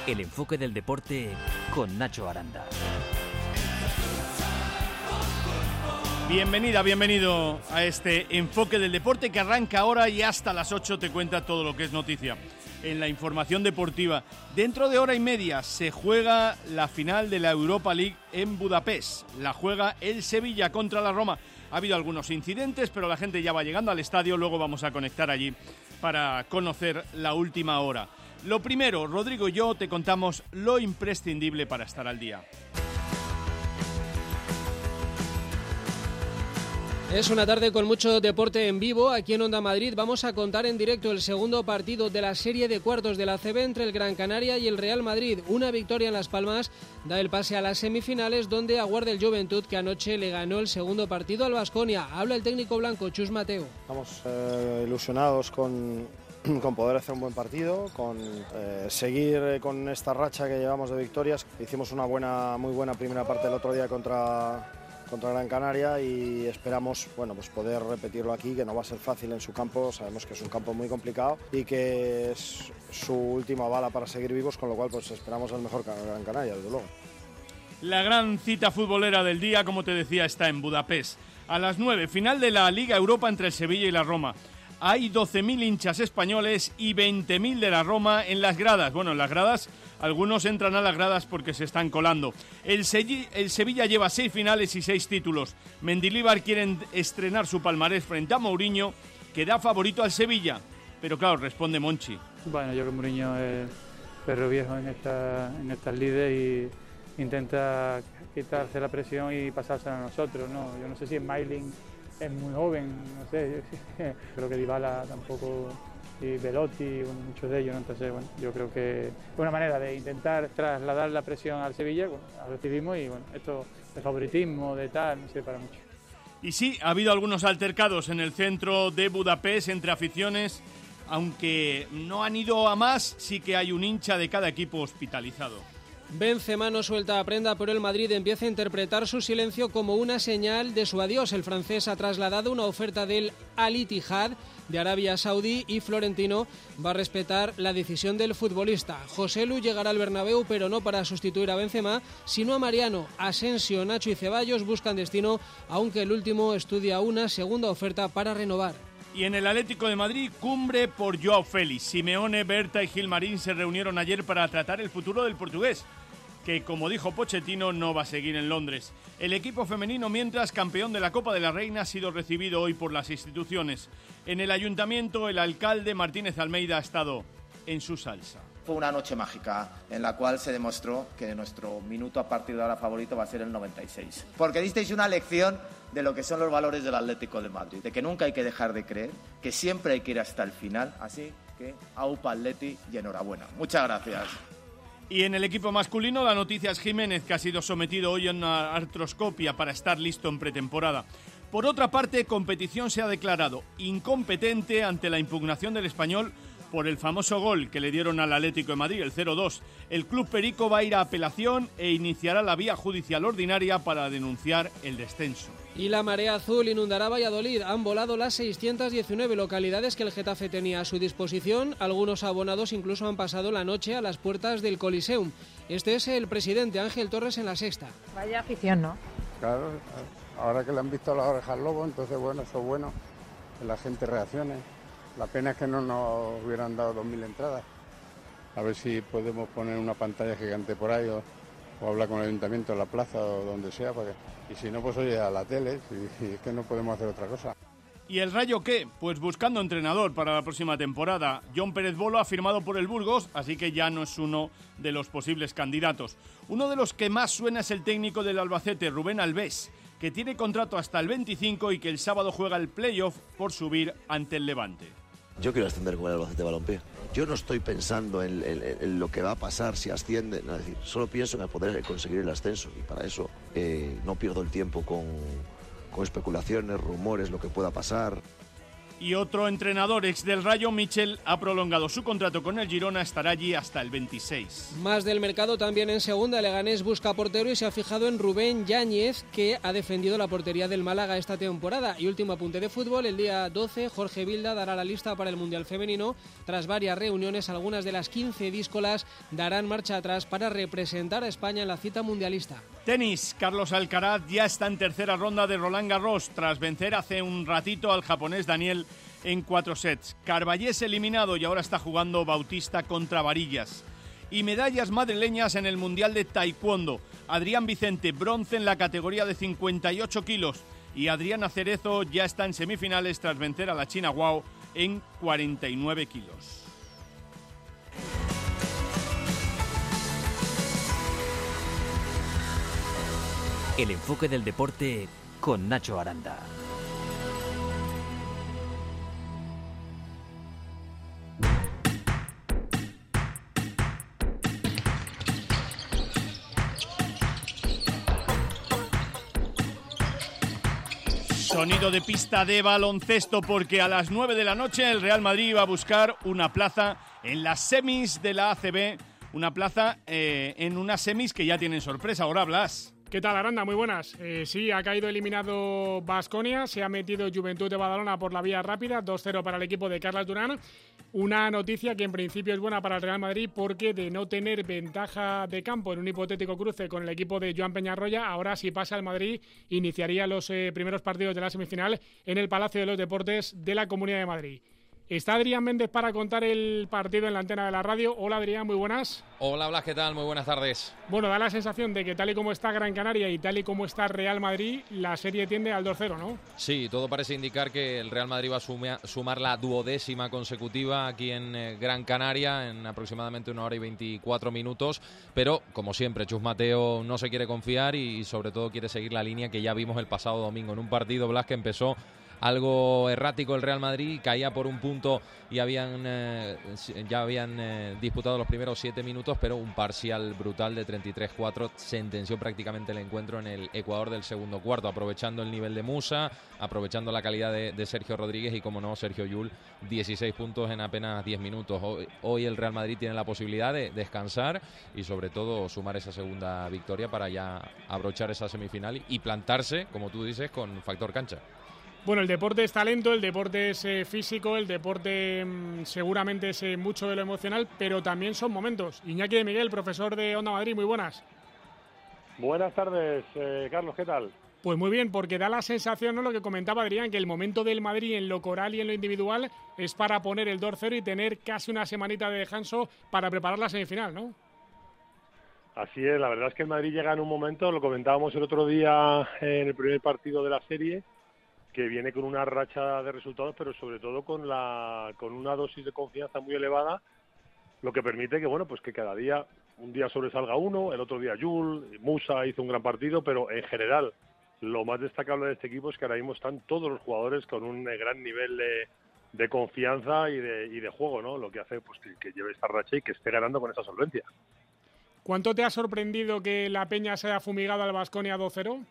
El enfoque del deporte con Nacho Aranda. Bienvenida, bienvenido a este enfoque del deporte que arranca ahora y hasta las 8 te cuenta todo lo que es noticia en la información deportiva. Dentro de hora y media se juega la final de la Europa League en Budapest. La juega el Sevilla contra la Roma. Ha habido algunos incidentes, pero la gente ya va llegando al estadio. Luego vamos a conectar allí para conocer la última hora. Lo primero, Rodrigo y yo te contamos lo imprescindible para estar al día. Es una tarde con mucho deporte en vivo. Aquí en Onda Madrid vamos a contar en directo el segundo partido de la serie de cuartos de la ACB entre el Gran Canaria y el Real Madrid. Una victoria en Las Palmas da el pase a las semifinales, donde aguarda el Joventut, que anoche le ganó el segundo partido al Baskonia. Habla el técnico blanco, Chus Mateo. Estamos ilusionados con poder hacer un buen partido, con seguir con esta racha que llevamos de victorias. Hicimos una muy buena primera parte el otro día contra Gran Canaria y esperamos pues poder repetirlo aquí, que no va a ser fácil en su campo. Sabemos que es un campo muy complicado y que es su última bala para seguir vivos, con lo cual pues esperamos el mejor Gran Canaria, desde luego. La gran cita futbolera del día, como te decía, está en Budapest. A las 9, final de la Liga Europa entre el Sevilla y la Roma. Hay 12.000 hinchas españoles y 20.000 de la Roma en las gradas. Bueno, en las gradas, algunos entran a las gradas porque se están colando. El Sevilla lleva 6 finales y 6 títulos. Mendilibar quiere estrenar su palmarés frente a Mourinho, que da favorito al Sevilla. Pero claro, responde Monchi. Bueno, yo creo que Mourinho es perro viejo en estas lides y intenta quitarse la presión y pasársela a nosotros, ¿no? Yo no sé si Smalling es muy joven, no sé, creo que Dybala tampoco, y Belotti, muchos de ellos, ¿no? Entonces, bueno, yo creo que es una manera de intentar trasladar la presión al Sevilla, bueno, la recibimos y bueno, esto de favoritismo, de tal, no sé, para mucho. Y sí, ha habido algunos altercados en el centro de Budapest entre aficiones, aunque no han ido a más, sí que hay un hincha de cada equipo hospitalizado. Benzema no suelta prenda, pero el Madrid empieza a interpretar su silencio como una señal de su adiós. El francés ha trasladado una oferta del Al-Ittihad de Arabia Saudí y Florentino va a respetar la decisión del futbolista. Joselu llegará al Bernabéu, pero no para sustituir a Benzema, sino a Mariano. Asensio, Nacho y Ceballos buscan destino, aunque el último estudia una segunda oferta para renovar. Y en el Atlético de Madrid, cumbre por Joao Félix. Simeone, Berta y Gilmarín se reunieron ayer para tratar el futuro del portugués, que, como dijo Pochettino, no va a seguir en Londres. El equipo femenino, mientras campeón de la Copa de la Reina, ha sido recibido hoy por las instituciones. En el ayuntamiento, el alcalde Martínez Almeida ha estado en su salsa. Fue una noche mágica en la cual se demostró que nuestro minuto a partir de ahora favorito va a ser el 96. Porque disteis una lección de lo que son los valores del Atlético de Madrid, de que nunca hay que dejar de creer, que siempre hay que ir hasta el final. Así que aupa Atleti y enhorabuena. Muchas gracias. Y en el equipo masculino, la noticia es Jiménez, que ha sido sometido hoy a una artroscopia para estar listo en pretemporada. Por otra parte, Competición se ha declarado incompetente ante la impugnación del Español por el famoso gol que le dieron al Atlético de Madrid, el 0-2. El club perico va a ir a apelación e iniciará la vía judicial ordinaria para denunciar el descenso. Y la marea azul inundará Valladolid. Han volado las 619 localidades que el Getafe tenía a su disposición. Algunos abonados incluso han pasado la noche a las puertas del Coliseum. Este es el presidente Ángel Torres en La Sexta. Vaya afición, ¿no? Claro, ahora que le han visto las orejas al lobo, entonces bueno, eso es bueno, que la gente reaccione. La pena es que no nos hubieran dado 2.000 entradas. A ver si podemos poner una pantalla gigante por ahí o hablar con el ayuntamiento en la plaza o donde sea. Y si no, pues oye, a la tele, y es que no podemos hacer otra cosa. ¿Y el Rayo qué? Pues buscando entrenador para la próxima temporada. Jon Pérez Bolo ha firmado por el Burgos, así que ya no es uno de los posibles candidatos. Uno de los que más suena es el técnico del Albacete, Rubén Albés, que tiene contrato hasta el 25 y que el sábado juega el playoff por subir ante el Levante. Yo quiero ascender con el Albacete Balompié. Yo no estoy pensando en lo que va a pasar si asciende, no, es decir, solo pienso en poder conseguir el ascenso y para eso no pierdo el tiempo con especulaciones, rumores, lo que pueda pasar. Y otro entrenador ex del Rayo, Michel, ha prolongado su contrato con el Girona, estará allí hasta el 26. Más del mercado también en segunda. Leganés busca portero y se ha fijado en Rubén Yáñez, que ha defendido la portería del Málaga esta temporada. Y último apunte de fútbol, el día 12 Jorge Vilda dará la lista para el Mundial Femenino. Tras varias reuniones, algunas de las 15 díscolas darán marcha atrás para representar a España en la cita mundialista. Tenis, Carlos Alcaraz ya está en tercera ronda de Roland Garros tras vencer hace un ratito al japonés Daniel en 4 sets. Carballés eliminado y ahora está jugando Bautista contra Varillas. Y medallas madrileñas en el Mundial de Taekwondo. Adrián Vicente, bronce en la categoría de 58 kilos. Y Adriana Cerezo ya está en semifinales tras vencer a la china Guo en 49 kilos. El enfoque del deporte con Nacho Aranda. Sonido de pista de baloncesto porque a las 9 de la noche el Real Madrid va a buscar una plaza en las semis de la ACB, una plaza en unas semis que ya tienen sorpresa. Ahora Blas. ¿Qué tal, Aranda? Muy buenas. Sí, ha caído eliminado Baskonia, se ha metido Juventud de Badalona por la vía rápida, 2-0 para el equipo de Carles Durán. Una noticia que en principio es buena para el Real Madrid porque de no tener ventaja de campo en un hipotético cruce con el equipo de Joan Peñarroya, ahora si pasa el Madrid iniciaría los primeros partidos de la semifinal en el Palacio de los Deportes de la Comunidad de Madrid. Está Adrián Méndez para contar el partido en la antena de la radio. Hola Adrián, muy buenas. Hola Blas, ¿qué tal? Muy buenas tardes. Bueno, da la sensación de que tal y como está Gran Canaria y tal y como está Real Madrid, la serie tiende al 2-0, ¿no? Sí, todo parece indicar que el Real Madrid va a sumar la 12ª consecutiva aquí en Gran Canaria en aproximadamente 1 hora y 24 minutos, pero como siempre Chus Mateo no se quiere confiar y sobre todo quiere seguir la línea que ya vimos el pasado domingo en un partido, Blas, que empezó algo errático el Real Madrid, caía por un punto y ya habían disputado los primeros 7 minutos, pero un parcial brutal de 33-4 sentenció prácticamente el encuentro en el Ecuador del segundo cuarto, aprovechando el nivel de Musa, aprovechando la calidad de Sergio Rodríguez y, como no, Sergio Llull, 16 puntos en apenas 10 minutos. Hoy el Real Madrid tiene la posibilidad de descansar y sobre todo sumar esa segunda victoria para ya abrochar esa semifinal y plantarse, como tú dices, con factor cancha. Bueno, el deporte es talento, el deporte es físico, el deporte seguramente es mucho de lo emocional, pero también son momentos. Iñaki de Miguel, profesor de Onda Madrid, muy buenas. Buenas tardes, Carlos, ¿qué tal? Pues muy bien, porque da la sensación, ¿no?, lo que comentaba Adrián, que el momento del Madrid en lo coral y en lo individual es para poner el 2-0 y tener casi una semanita de descanso para preparar la semifinal, ¿no? Así es, la verdad es que el Madrid llega en un momento, lo comentábamos el otro día en el primer partido de la serie, que viene con una racha de resultados, pero sobre todo con una dosis de confianza muy elevada, lo que permite que, bueno, pues que cada día, un día sobresalga uno, el otro día Llull, Musa hizo un gran partido, pero en general lo más destacable de este equipo es que ahora mismo están todos los jugadores con un gran nivel de confianza y de juego, ¿no? Lo que hace pues que lleve esta racha y que esté ganando con esa solvencia. ¿Cuánto te ha sorprendido que la Peña se haya fumigado al Baskonia 2-0?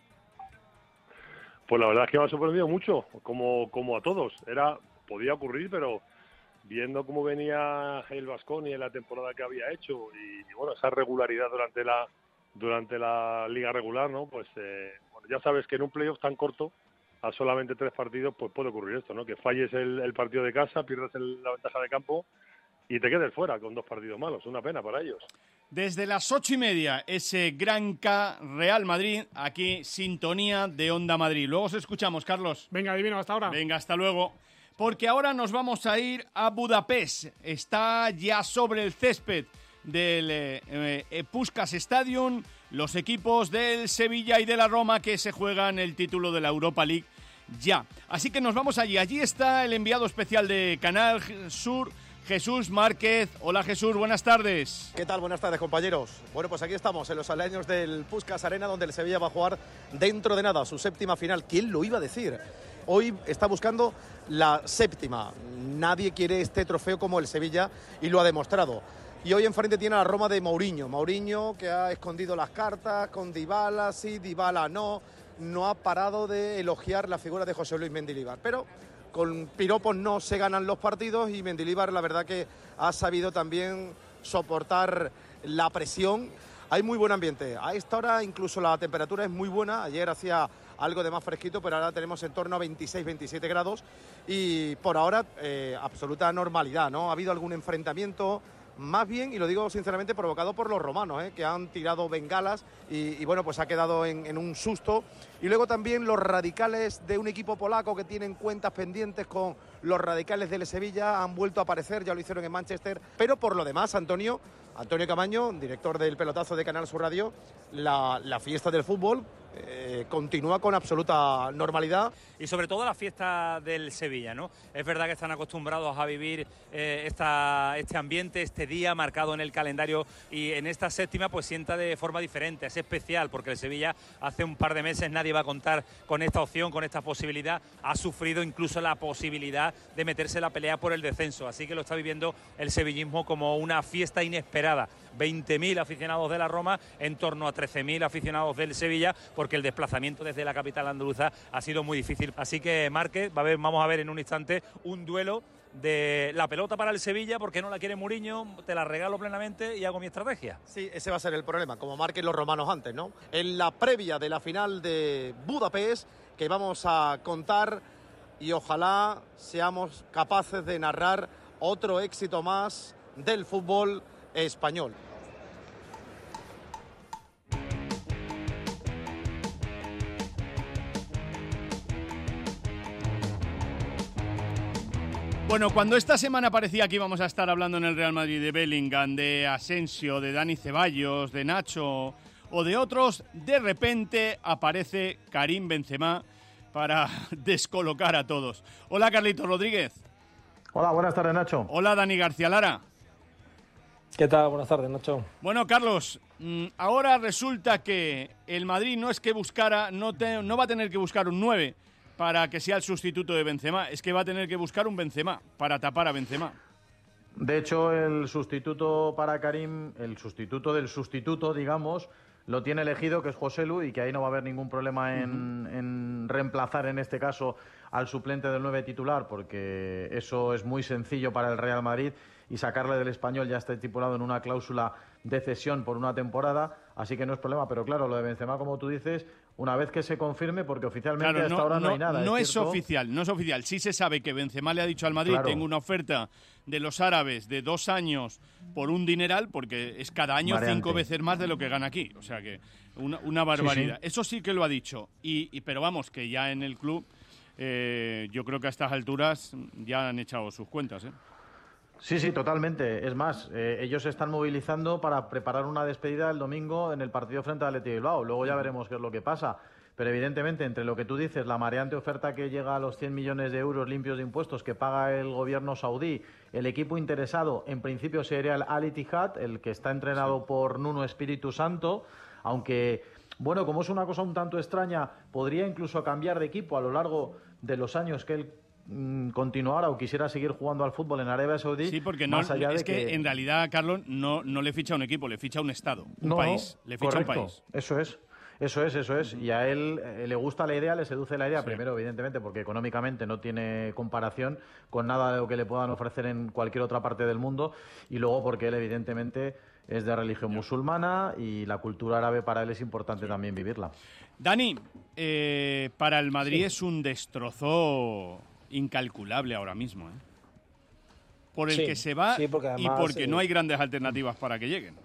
Pues la verdad es que me ha sorprendido mucho, como a todos. Podía ocurrir, pero viendo cómo venía el Baskonia en la temporada que había hecho y bueno, esa regularidad durante la liga regular, ¿no? Pues bueno, ya sabes que en un playoff tan corto, a solamente 3 partidos, pues puede ocurrir esto, ¿no? Que falles el partido de casa, pierdas la ventaja de campo y te quedes fuera con 2 partidos malos. Una pena para ellos. Desde las 8:30, ese Gran K Real Madrid, aquí sintonía de Onda Madrid. Luego os escuchamos, Carlos. Venga, divino, hasta ahora. Venga, hasta luego. Porque ahora nos vamos a ir a Budapest. Está ya sobre el césped del Puskás Stadium los equipos del Sevilla y de la Roma que se juegan el título de la Europa League ya. Así que nos vamos allí. Allí está el enviado especial de Canal Sur, Jesús Márquez. Hola Jesús, buenas tardes. ¿Qué tal? Buenas tardes, compañeros. Bueno, pues aquí estamos en los aledaños del Puskás Arena, donde el Sevilla va a jugar dentro de nada su 7ª final. ¿Quién lo iba a decir? Hoy está buscando la 7ª. Nadie quiere este trofeo como el Sevilla y lo ha demostrado. Y hoy enfrente tiene a la Roma de Mourinho. Mourinho, que ha escondido las cartas con Dybala, sí, Dybala no ha parado de elogiar la figura de José Luis Mendilibar. Pero con piropos no se ganan los partidos y Mendilibar la verdad que ha sabido también soportar la presión. Hay muy buen ambiente. A esta hora incluso la temperatura es muy buena. Ayer hacía algo de más fresquito, pero ahora tenemos en torno a 26-27 grados y por ahora absoluta normalidad, ¿no? Ha habido algún enfrentamiento, más bien, y lo digo sinceramente, provocado por los romanos, que han tirado bengalas y bueno, pues ha quedado en un susto. Y luego también los radicales de un equipo polaco que tienen cuentas pendientes con los radicales del Sevilla han vuelto a aparecer, ya lo hicieron en Manchester. Pero por lo demás, Antonio Camaño, director del Pelotazo de Canal Sur Radio, la fiesta del fútbol continúa con absoluta normalidad. Y sobre todo la fiesta del Sevilla, ¿no? Es verdad que están acostumbrados a vivir este ambiente, este día marcado en el calendario, y en esta séptima pues sienta de forma diferente, es especial, porque el Sevilla hace un par de meses nadie va a contar con esta opción, con esta posibilidad, ha sufrido incluso la posibilidad de meterse en la pelea por el descenso, así que lo está viviendo el sevillismo como una fiesta inesperada. 20.000 aficionados de la Roma en torno a 13.000 aficionados del Sevilla, porque el desplazamiento desde la capital andaluza ha sido muy difícil. Así que Márquez, vamos a ver en un instante un duelo de la pelota para el Sevilla, porque no la quiere Mourinho, te la regalo plenamente y hago mi estrategia. Sí, ese va a ser el problema, como marquen los romanos antes, ¿no? En la previa de la final de Budapest, que vamos a contar, y ojalá seamos capaces de narrar otro éxito más del fútbol español. Bueno, cuando esta semana parecía que íbamos a estar hablando en el Real Madrid de Bellingham, de Asensio, de Dani Ceballos, de Nacho o de otros, de repente aparece Karim Benzema para descolocar a todos. Hola, Carlitos Rodríguez. Hola, buenas tardes, Nacho. Hola, Dani García Lara. ¿Qué tal? Buenas tardes, Nacho. Bueno, Carlos, ahora resulta que el Madrid no es que buscara, no va a tener que buscar un 9 para que sea el sustituto de Benzema, es que va a tener que buscar un Benzema para tapar a Benzema. De hecho, el sustituto para Karim, el sustituto del sustituto, digamos, lo tiene elegido, que es Joselu, y que ahí no va a haber ningún problema en reemplazar, en este caso, al suplente del 9 titular, porque eso es muy sencillo para el Real Madrid, y sacarle del Español ya está estipulado en una cláusula de cesión por una temporada, así que no es problema. Pero claro, lo de Benzema, como tú dices, una vez que se confirme, porque oficialmente claro, hasta ahora no hay nada. No es oficial. Sí se sabe que Benzema le ha dicho al Madrid, claro, tengo una oferta de los árabes de 2 años por un dineral, porque es cada año Mareante. 5 veces más de lo que gana aquí. O sea que una barbaridad. Sí, sí. Eso sí que lo ha dicho. Pero vamos, que ya en el club, yo creo que a estas alturas ya han echado sus cuentas, ¿eh? Sí, sí, totalmente. Es más, ellos se están movilizando para preparar una despedida el domingo en el partido frente al Athletic de Bilbao. Luego ya veremos qué es lo que pasa. Pero evidentemente, entre lo que tú dices, la mareante oferta que llega a los 100 millones de euros limpios de impuestos que paga el gobierno saudí, el equipo interesado en principio sería el Al-Ittihad, el que está entrenado por Nuno Espíritu Santo, aunque, bueno, como es una cosa un tanto extraña, podría incluso cambiar de equipo a lo largo de los años que él continuara o quisiera seguir jugando al fútbol en Arabia Saudí. Sí, porque no, más allá es de que en realidad, Carlos, no le ficha un equipo, le ficha un Estado, un país. Le ficha correcto, un país. Eso es. Y a él le gusta la idea, le seduce la idea, sí. Primero, evidentemente, porque económicamente no tiene comparación con nada de lo que le puedan ofrecer en cualquier otra parte del mundo, y luego porque él, evidentemente, es de religión musulmana y la cultura árabe para él es importante también vivirla. Dani, para el Madrid es un destrozo incalculable ahora mismo, por el que se va, porque además, y porque no hay grandes alternativas para que lleguen.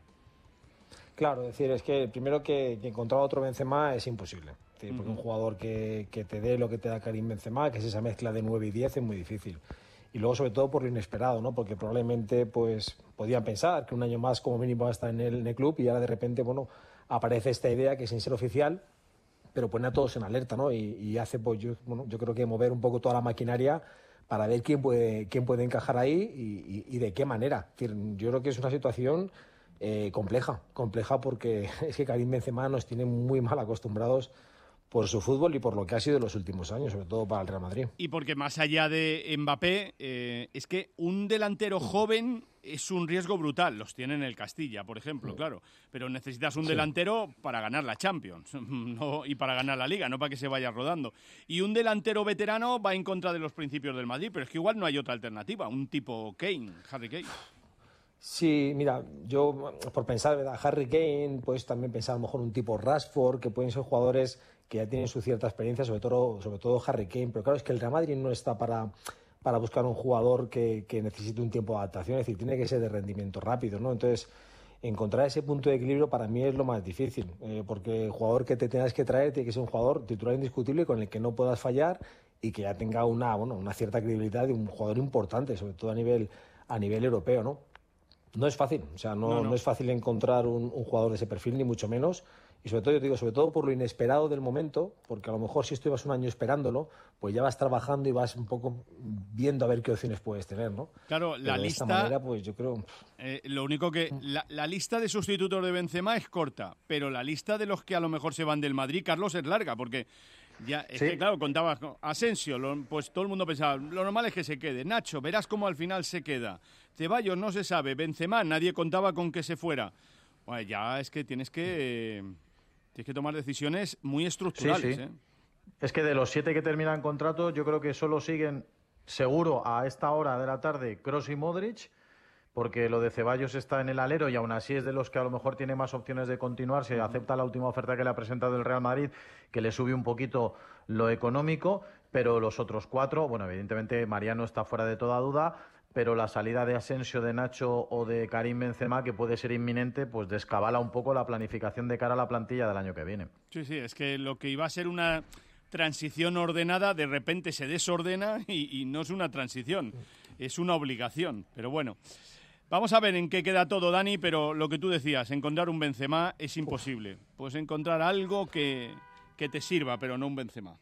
Claro, es decir, es que primero que encontrar otro Benzema es imposible. Es decir, porque un jugador que te dé lo que te da Karim Benzema, que es esa mezcla de 9 y 10, es muy difícil. Y luego, sobre todo, por lo inesperado, ¿no? Porque probablemente pues podían pensar que un año más como mínimo va a estar en el club, y ahora de repente, bueno, aparece esta idea que sin ser oficial, pero pone a todos en alerta, ¿no? Y hace, pues yo creo que mover un poco toda la maquinaria para ver quién puede encajar ahí y de qué manera. Es decir, yo creo que es una situación compleja, porque es que Karim Benzema nos tiene muy mal acostumbrados por su fútbol y por lo que ha sido en los últimos años, sobre todo para el Real Madrid. Y porque más allá de Mbappé, es que un delantero joven es un riesgo brutal. Los tiene en el Castilla, por ejemplo, claro. Pero necesitas un delantero para ganar la Champions y para ganar la Liga, no para que se vaya rodando. Y un delantero veterano va en contra de los principios del Madrid, pero es que igual no hay otra alternativa. Un tipo Kane, Harry Kane. Sí, mira, yo por pensar, ¿verdad? Harry Kane, puedes también pensar a lo mejor un tipo Rashford, que pueden ser jugadores que ya tienen su cierta experiencia, sobre todo Harry Kane, pero claro, es que el Real Madrid no está para buscar un jugador que necesite un tiempo de adaptación, es decir, tiene que ser de rendimiento rápido, ¿no? Entonces, encontrar ese punto de equilibrio para mí es lo más difícil, porque el jugador que te tengas que traer tiene que ser un jugador titular indiscutible con el que no puedas fallar y que ya tenga una cierta credibilidad de un jugador importante, sobre todo a nivel europeo, ¿no? No es fácil, o sea, no es fácil encontrar un jugador de ese perfil, ni mucho menos. Y sobre todo, yo te digo, sobre todo por lo inesperado del momento, porque a lo mejor si estuvas un año esperándolo, pues ya vas trabajando y vas un poco viendo a ver qué opciones puedes tener, ¿no? Claro, la Pero lista... de esta manera, pues yo creo... lo único que... La lista de sustitutos de Benzema es corta, pero la lista de los que a lo mejor se van del Madrid, Carlos, es larga, porque... Ya, es que claro, contabas con Asensio, pues todo el mundo pensaba, lo normal es que se quede. Nacho, verás cómo al final se queda. Ceballos no se sabe, Benzema, nadie contaba con que se fuera. Bueno, ya es que tienes que tomar decisiones muy estructurales. Sí. Es que de los 7 que terminan contrato, yo creo que solo siguen seguro a esta hora de la tarde Kroos y Modric, porque lo de Ceballos está en el alero y aún así es de los que a lo mejor tiene más opciones de continuar si acepta la última oferta que le ha presentado el Real Madrid, que le sube un poquito lo económico, pero los otros 4, bueno, evidentemente Mariano está fuera de toda duda, pero la salida de Asensio, de Nacho o de Karim Benzema, que puede ser inminente, pues descabala un poco la planificación de cara a la plantilla del año que viene. Sí, es que lo que iba a ser una transición ordenada, de repente se desordena y no es una transición, es una obligación, pero bueno... Vamos a ver en qué queda todo, Dani, pero lo que tú decías, encontrar un Benzema es imposible. Puedes encontrar algo que te sirva, pero no un Benzema.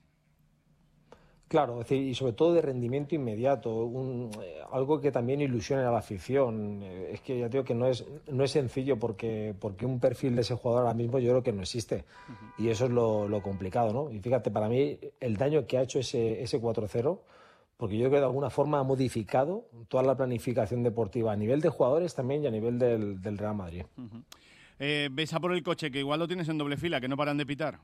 Claro, es decir, y sobre todo de rendimiento inmediato, algo que también ilusione a la afición. Es que ya digo que no es sencillo porque un perfil de ese jugador ahora mismo yo creo que no existe. Y eso es lo complicado, ¿no? Y fíjate, para mí el daño que ha hecho ese 4-0... porque yo creo que de alguna forma ha modificado toda la planificación deportiva a nivel de jugadores también y a nivel del Real Madrid. Ves a por el coche, que igual lo tienes en doble fila, que no paran de pitar.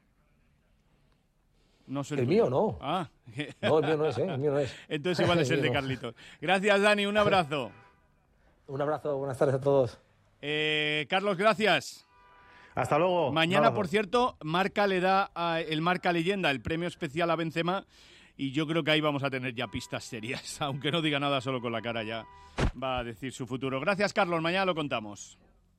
No sé el mío no. Ah. No, el mío no es, el mío no es. Entonces igual es el de Carlitos. Gracias, Dani, un abrazo. Un abrazo, buenas tardes a todos. Carlos, gracias. Hasta luego. Mañana, por cierto, Marca le da el Marca Leyenda, el premio especial a Benzema. Y yo creo que ahí vamos a tener ya pistas serias. Aunque no diga nada, solo con la cara ya va a decir su futuro. Gracias, Carlos. Mañana lo contamos.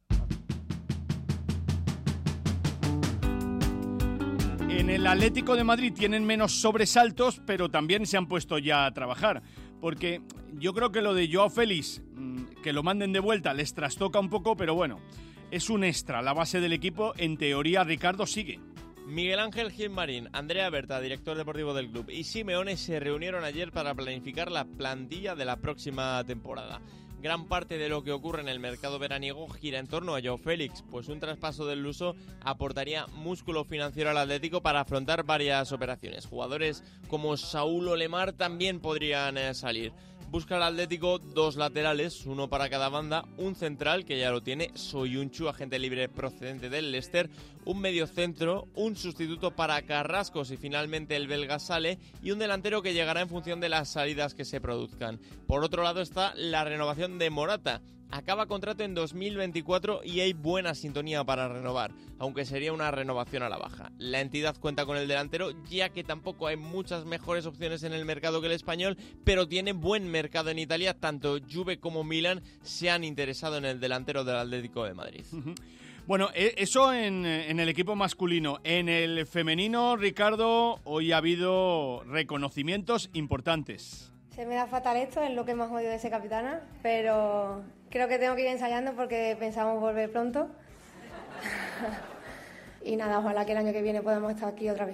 En el Atlético de Madrid tienen menos sobresaltos, pero también se han puesto ya a trabajar. Porque yo creo que lo de Joao Félix, que lo manden de vuelta, les trastoca un poco, pero bueno, es un extra. La base del equipo, en teoría, Ricardo, sigue. Miguel Ángel Gilmarín, Andrea Berta, director deportivo del club, y Simeone se reunieron ayer para planificar la plantilla de la próxima temporada. Gran parte de lo que ocurre en el mercado veraniego gira en torno a Joao Félix, pues un traspaso del luso aportaría músculo financiero al Atlético para afrontar varias operaciones. Jugadores como Saúl o Lemar también podrían salir. Busca el Atlético 2 laterales, uno para cada banda, un central, que ya lo tiene, Soyuncu, agente libre procedente del Leicester, un mediocentro, un sustituto para Carrasco si finalmente el belga sale, y un delantero que llegará en función de las salidas que se produzcan. Por otro lado está la renovación de Morata. Acaba contrato en 2024 y hay buena sintonía para renovar, aunque sería una renovación a la baja. La entidad cuenta con el delantero, ya que tampoco hay muchas mejores opciones en el mercado que el español, pero tiene buen mercado en Italia. Tanto Juve como Milan se han interesado en el delantero del Atlético de Madrid. Bueno, eso en el equipo masculino. En el femenino, Ricardo, hoy ha habido reconocimientos importantes. Se me da fatal esto, es lo que más odio de ser capitana, pero creo que tengo que ir ensayando porque pensamos volver pronto. Y nada, ojalá que el año que viene podamos estar aquí otra vez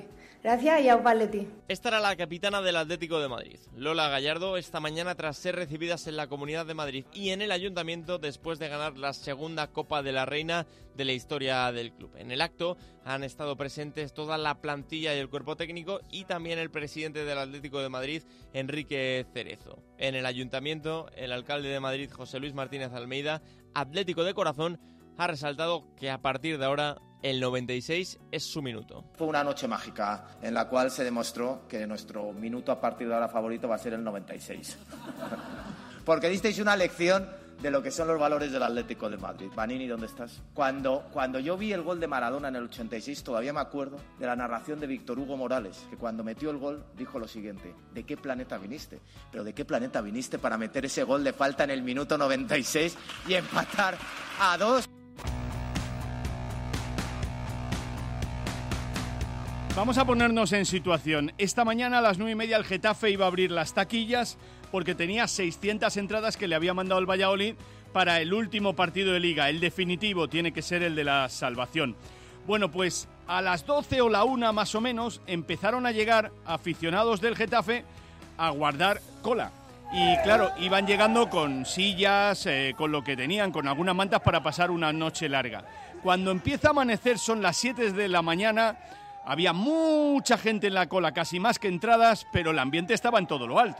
Gracias y aupa Atleti. Esta era la capitana del Atlético de Madrid, Lola Gallardo, esta mañana tras ser recibidas en la Comunidad de Madrid y en el Ayuntamiento después de ganar la segunda Copa de la Reina de la historia del club. En el acto han estado presentes toda la plantilla y el cuerpo técnico y también el presidente del Atlético de Madrid, Enrique Cerezo. En el Ayuntamiento, el alcalde de Madrid, José Luis Martínez Almeida, atlético de corazón, ha resaltado que a partir de ahora el 96 es su minuto. Fue una noche mágica en la cual se demostró que nuestro minuto a partir de ahora favorito va a ser el 96. Porque disteis una lección de lo que son los valores del Atlético de Madrid. Vanini, ¿dónde estás? Cuando yo vi el gol de Maradona en el 86, todavía me acuerdo de la narración de Víctor Hugo Morales, que cuando metió el gol dijo lo siguiente: ¿de qué planeta viniste? Pero ¿de qué planeta viniste para meter ese gol de falta en el minuto 96 y empatar a 2? Vamos a ponernos en situación. Esta mañana a las 9:30 el Getafe iba a abrir las taquillas porque tenía 600 entradas que le había mandado el Valladolid para el último partido de Liga. El definitivo tiene que ser el de la salvación. Bueno, pues a las 12 o la 1 más o menos empezaron a llegar aficionados del Getafe a guardar cola. Y claro, iban llegando con sillas, con lo que tenían, con algunas mantas para pasar una noche larga. Cuando empieza a amanecer, son las 7 de la mañana... Había mucha gente en la cola, casi más que entradas, pero el ambiente estaba en todo lo alto.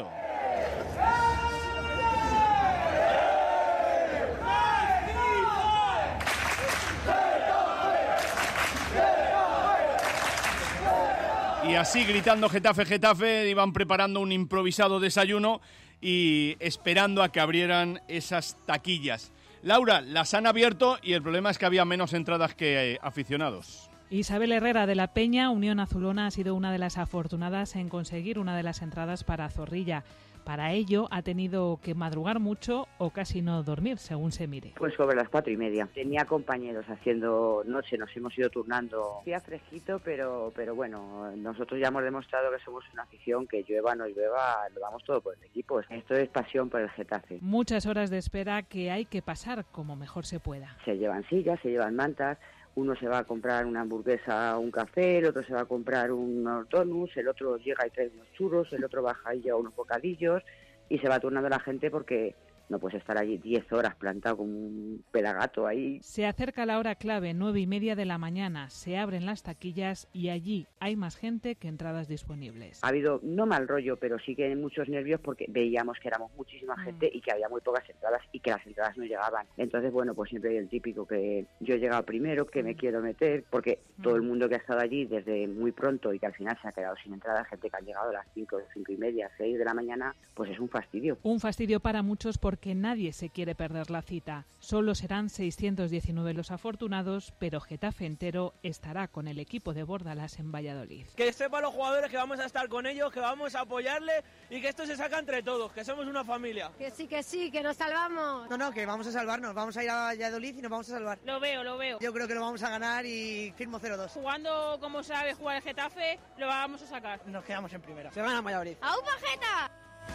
Y así, gritando Getafe, Getafe, iban preparando un improvisado desayuno y esperando a que abrieran esas taquillas. Laura, las han abierto y el problema es que había menos entradas que aficionados. Isabel Herrera de la Peña, Unión Azulona, ha sido una de las afortunadas en conseguir una de las entradas para Zorrilla. Para ello ha tenido que madrugar mucho o casi no dormir, según se mire. Pues sobre las 4:30. Tenía compañeros haciendo noche, nos hemos ido turnando. Hacía fresquito, pero bueno, nosotros ya hemos demostrado que somos una afición que llueva o no llueva, lo damos todo por el equipo. Esto es pasión por el Getafe. Muchas horas de espera que hay que pasar como mejor se pueda. Se llevan sillas, se llevan mantas. Uno se va a comprar una hamburguesa o un café, el otro se va a comprar unos donuts, el otro llega y trae unos churros, el otro baja y lleva unos bocadillos y se va turnando la gente porque no puedes estar allí 10 horas plantado como un pelagato ahí. Se acerca la hora clave, 9:30 de la mañana. Se abren las taquillas y allí hay más gente que entradas disponibles. Ha habido no mal rollo, pero sí que muchos nervios porque veíamos que éramos muchísima gente y que había muy pocas entradas y que las entradas no llegaban. Entonces, bueno, pues siempre hay el típico que yo he llegado primero, que me quiero meter, porque todo el mundo que ha estado allí desde muy pronto y que al final se ha quedado sin entradas, gente que ha llegado a las 5, 5:30, 6 de la mañana, pues es un fastidio. Un fastidio para muchos porque nadie se quiere perder la cita. Solo serán 619 los afortunados, pero Getafe entero estará con el equipo de Bordalás en Valladolid. Que sepan los jugadores que vamos a estar con ellos, que vamos a apoyarle y que esto se saca entre todos, que somos una familia. Que sí, que nos salvamos. No, que vamos a salvarnos, vamos a ir a Valladolid y nos vamos a salvar. Lo veo. Yo creo que lo vamos a ganar y firmo 0-2. Jugando como sabe jugar el Getafe, lo vamos a sacar. Nos quedamos en primera. Se van a Valladolid. ¡Aupa, Geta!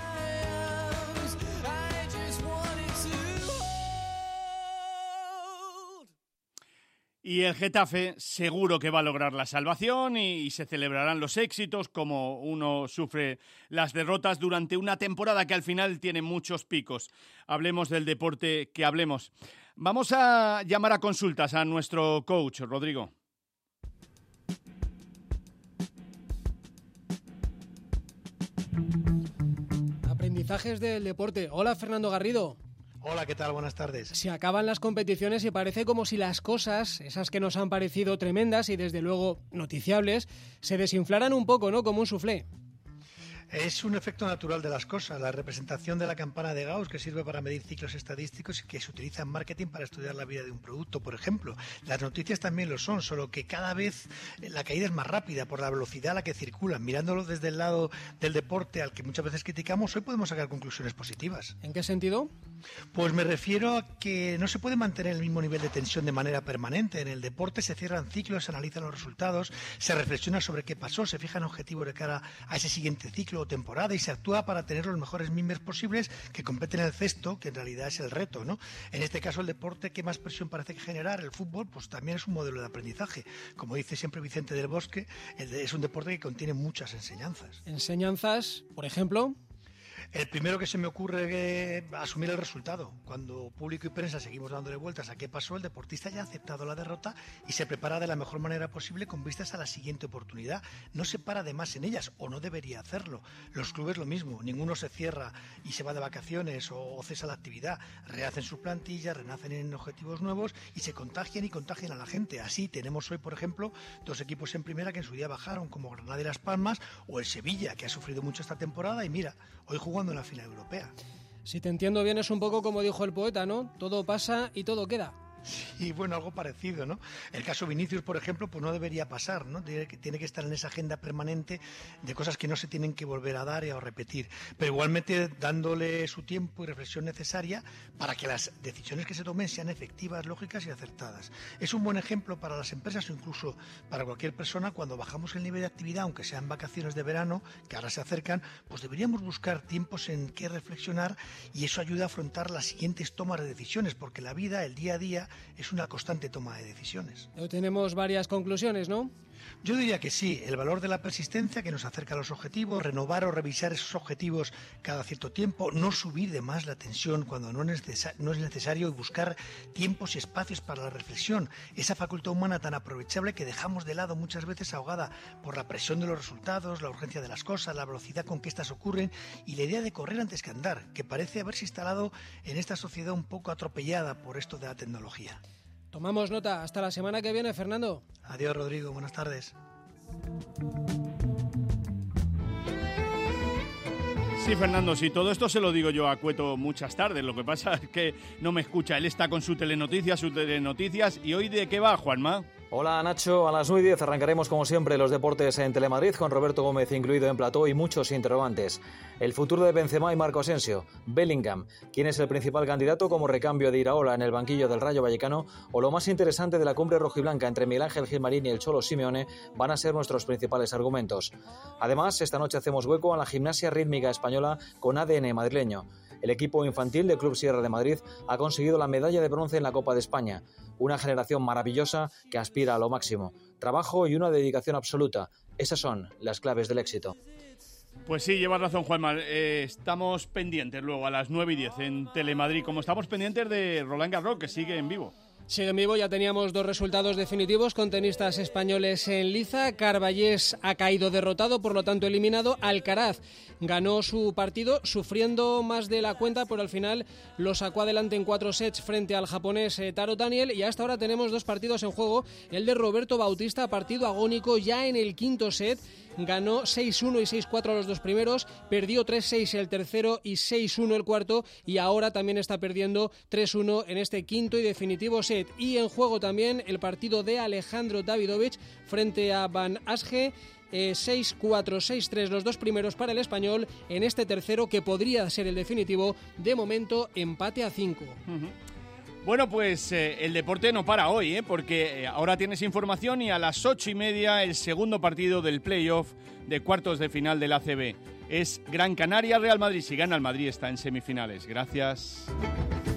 Y el Getafe seguro que va a lograr la salvación y se celebrarán los éxitos como uno sufre las derrotas durante una temporada que al final tiene muchos picos. Hablemos del deporte que hablemos. Vamos a llamar a consultas a nuestro coach, Rodrigo. Aprendizajes del deporte. Hola, Fernando Garrido. Hola, ¿qué tal? Buenas tardes. Se acaban las competiciones y parece como si las cosas, esas que nos han parecido tremendas y desde luego noticiables, se desinflaran un poco, ¿no? Como un soufflé. Es un efecto natural de las cosas, la representación de la campana de Gauss que sirve para medir ciclos estadísticos y que se utiliza en marketing para estudiar la vida de un producto, por ejemplo. Las noticias también lo son, solo que cada vez la caída es más rápida por la velocidad a la que circulan. Mirándolo desde el lado del deporte al que muchas veces criticamos, hoy podemos sacar conclusiones positivas. ¿En qué sentido? Pues me refiero a que no se puede mantener el mismo nivel de tensión de manera permanente. En el deporte se cierran ciclos, se analizan los resultados, se reflexiona sobre qué pasó, se fijan objetivos de cara a ese siguiente ciclo o temporada y se actúa para tener los mejores mimbres posibles que competen en el cesto, que en realidad es el reto, ¿no? En este caso, el deporte que más presión parece generar, el fútbol, pues también es un modelo de aprendizaje. Como dice siempre Vicente del Bosque, es un deporte que contiene muchas enseñanzas. Enseñanzas, por ejemplo... El primero que se me ocurre es asumir el resultado. Cuando público y prensa seguimos dándole vueltas a qué pasó, el deportista ya ha aceptado la derrota y se prepara de la mejor manera posible con vistas a la siguiente oportunidad. No se para de más en ellas, o no debería hacerlo. Los clubes lo mismo, ninguno se cierra y se va de vacaciones o cesa la actividad. Rehacen sus plantillas, renacen en objetivos nuevos y se contagian a la gente. Así tenemos hoy, por ejemplo, 2 equipos en primera que en su día bajaron, como Granada y Las Palmas, o el Sevilla, que ha sufrido mucho esta temporada y mira, hoy jugando en la final europea. Si te entiendo bien, es un poco como dijo el poeta, ¿no? Todo pasa y todo queda. Sí, bueno, algo parecido, ¿no? El caso Vinicius, por ejemplo, pues no debería pasar, ¿no? Tiene que estar en esa agenda permanente de cosas que no se tienen que volver a dar y a repetir, pero igualmente dándole su tiempo y reflexión necesaria para que las decisiones que se tomen sean efectivas, lógicas y acertadas. Es un buen ejemplo para las empresas o incluso para cualquier persona. Cuando bajamos el nivel de actividad, aunque sean vacaciones de verano, que ahora se acercan, pues deberíamos buscar tiempos en que reflexionar y eso ayuda a afrontar las siguientes tomas de decisiones, porque la vida, el día a día, es una constante toma de decisiones. Hoy tenemos varias conclusiones, ¿no? Yo diría que sí, el valor de la persistencia que nos acerca a los objetivos, renovar o revisar esos objetivos cada cierto tiempo, no subir de más la tensión cuando no es necesario y buscar tiempos y espacios para la reflexión, esa facultad humana tan aprovechable que dejamos de lado muchas veces ahogada por la presión de los resultados, la urgencia de las cosas, la velocidad con que estas ocurren y la idea de correr antes que andar, que parece haberse instalado en esta sociedad un poco atropellada por esto de la tecnología. Tomamos nota. Hasta la semana que viene, Fernando. Adiós, Rodrigo. Buenas tardes. Sí, Fernando, sí, todo esto se lo digo yo a Cueto muchas tardes. Lo que pasa es que no me escucha. Él está con su telenoticias. ¿Y hoy de qué va, Juanma? Hola Nacho, a las 9:10 arrancaremos como siempre los deportes en Telemadrid con Roberto Gómez incluido en plató y muchos interrogantes. El futuro de Benzema y Marco Asensio, Bellingham, quién es el principal candidato como recambio de Iraola en el banquillo del Rayo Vallecano o lo más interesante de la cumbre rojiblanca entre Miguel Ángel Gilmarín y el Cholo Simeone van a ser nuestros principales argumentos. Además, esta noche hacemos hueco a la gimnasia rítmica española con ADN madrileño. El equipo infantil del Club Sierra de Madrid ha conseguido la medalla de bronce en la Copa de España. Una generación maravillosa que aspira a lo máximo. Trabajo y una dedicación absoluta. Esas son las claves del éxito. Pues sí, llevas razón, Juanma. Estamos pendientes luego a las 9:10 en Telemadrid, como estamos pendientes de Roland Garros, que sigue en vivo. Sigue en vivo, ya teníamos 2 resultados definitivos con tenistas españoles en liza. Carballés ha caído derrotado, por lo tanto eliminado. Alcaraz ganó su partido sufriendo más de la cuenta, pero al final lo sacó adelante en 4 sets frente al japonés Taro Daniel. Y hasta ahora tenemos 2 partidos en juego. El de Roberto Bautista, partido agónico ya en el 5.º set. Ganó 6-1 y 6-4 a los 2 primeros, perdió 3-6 el tercero y 6-1 el cuarto y ahora también está perdiendo 3-1 en este 5.º y definitivo set. Y en juego también el partido de Alejandro Davidovich frente a Van Asge. 6-4, 6-3 los 2 primeros para el español en este tercero que podría ser el definitivo. De momento empate a 5. Bueno, pues el deporte no para hoy, porque ahora tienes información y a las 8:30 el segundo partido del playoff de cuartos de final del ACB. Es Gran Canaria-Real Madrid. Si gana el Madrid está en semifinales. Gracias.